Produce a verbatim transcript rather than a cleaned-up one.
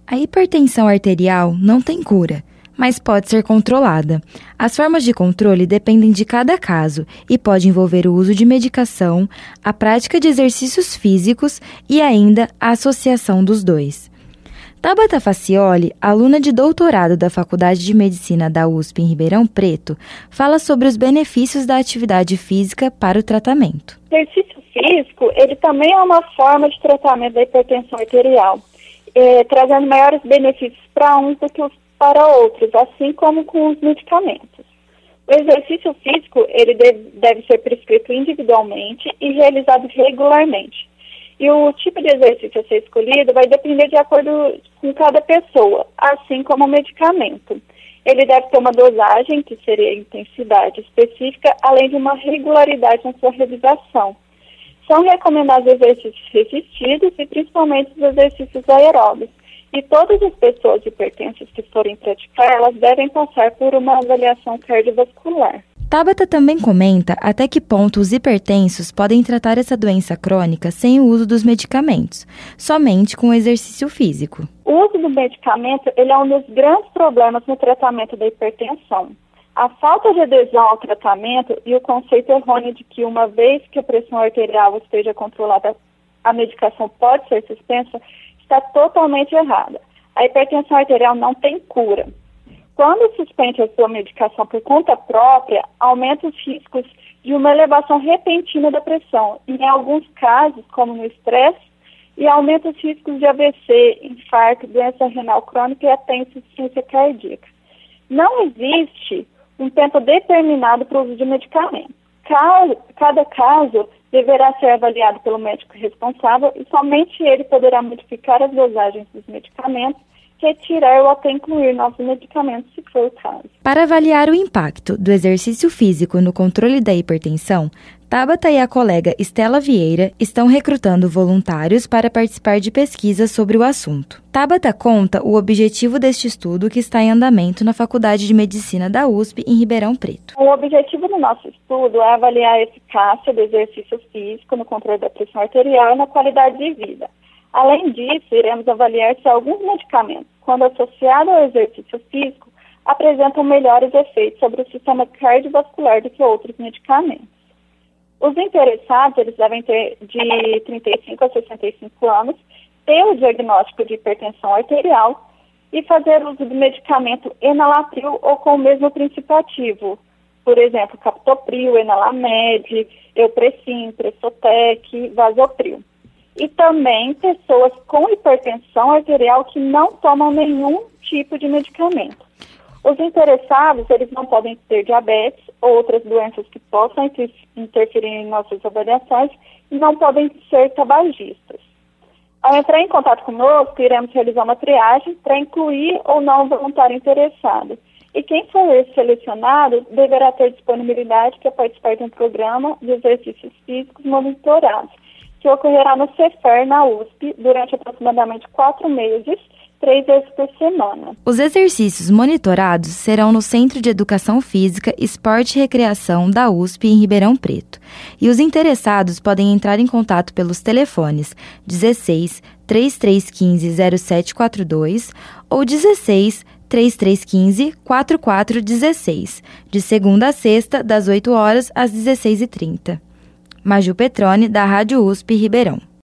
A hipertensão arterial não tem cura, mas pode ser controlada. As formas de controle dependem de cada caso e pode envolver o uso de medicação, a prática de exercícios físicos e ainda a associação dos dois. Tabata Facioli, aluna de doutorado da Faculdade de Medicina da U S P em Ribeirão Preto, fala sobre os benefícios da atividade física para o tratamento. O exercício físico, ele também é uma forma de tratamento da hipertensão arterial, é, trazendo maiores benefícios para uns do que para outros, assim como com os medicamentos. O exercício físico, ele deve, deve ser prescrito individualmente e realizado regularmente. E o tipo de exercício a ser escolhido vai depender de acordo com cada pessoa, assim como o medicamento. Ele deve ter uma dosagem, que seria a intensidade específica, além de uma regularidade na sua realização. São recomendados exercícios resistidos e principalmente os exercícios aeróbicos. E todas as pessoas hipertensas que forem praticar, elas devem passar por uma avaliação cardiovascular. Tabata também comenta até que ponto os hipertensos podem tratar essa doença crônica sem o uso dos medicamentos, somente com o exercício físico. O uso do medicamento ele é um dos grandes problemas no tratamento da hipertensão. A falta de adesão ao tratamento e o conceito errôneo de que uma vez que a pressão arterial esteja controlada, a medicação pode ser suspensa, está totalmente errada. A hipertensão arterial não tem cura. Quando suspende a sua medicação por conta própria, aumenta os riscos de uma elevação repentina da pressão, e em alguns casos, como no estresse, e aumenta os riscos de A V C, infarto, doença renal crônica e até insuficiência cardíaca. Não existe um tempo determinado para o uso de medicamentos. Cada, cada caso deverá ser avaliado pelo médico responsável e somente ele poderá modificar as dosagens dos medicamentos, retirar ou até incluir novos medicamentos, se for o caso. Para avaliar o impacto do exercício físico no controle da hipertensão, Tabata e a colega Estela Vieira estão recrutando voluntários para participar de pesquisas sobre o assunto. Tabata conta o objetivo deste estudo que está em andamento na Faculdade de Medicina da U S P em Ribeirão Preto. O objetivo do nosso estudo é avaliar a eficácia do exercício físico no controle da pressão arterial e na qualidade de vida. Além disso, iremos avaliar se alguns medicamentos, quando associados ao exercício físico, apresentam melhores efeitos sobre o sistema cardiovascular do que outros medicamentos. Os interessados, eles devem ter de trinta e cinco a sessenta e cinco anos, ter o diagnóstico de hipertensão arterial e fazer uso do medicamento enalapril ou com o mesmo princípio ativo. Por exemplo, captopril, enalamed, eupressin, presotec, vasopril. E também pessoas com hipertensão arterial que não tomam nenhum tipo de medicamento. Os interessados, eles não podem ter diabetes ou outras doenças que possam interferir em nossas avaliações e não podem ser tabagistas. Ao entrar em contato conosco, iremos realizar uma triagem para incluir ou não o voluntário interessado. E quem for selecionado deverá ter disponibilidade para participar de um programa de exercícios físicos monitorados, que ocorrerá no Cefer, na U S P, durante aproximadamente quatro meses, três vezes por semana. Os exercícios monitorados serão no Centro de Educação Física, Esporte e Recreação da U S P em Ribeirão Preto. E os interessados podem entrar em contato pelos telefones dezesseis, trinta e três quinze, zero sete quatro dois ou dezesseis, trinta e três quinze, quatro quatro um seis, de segunda a sexta, das oito horas às dezesseis e trinta. Maju Petrone, da Rádio U S P Ribeirão.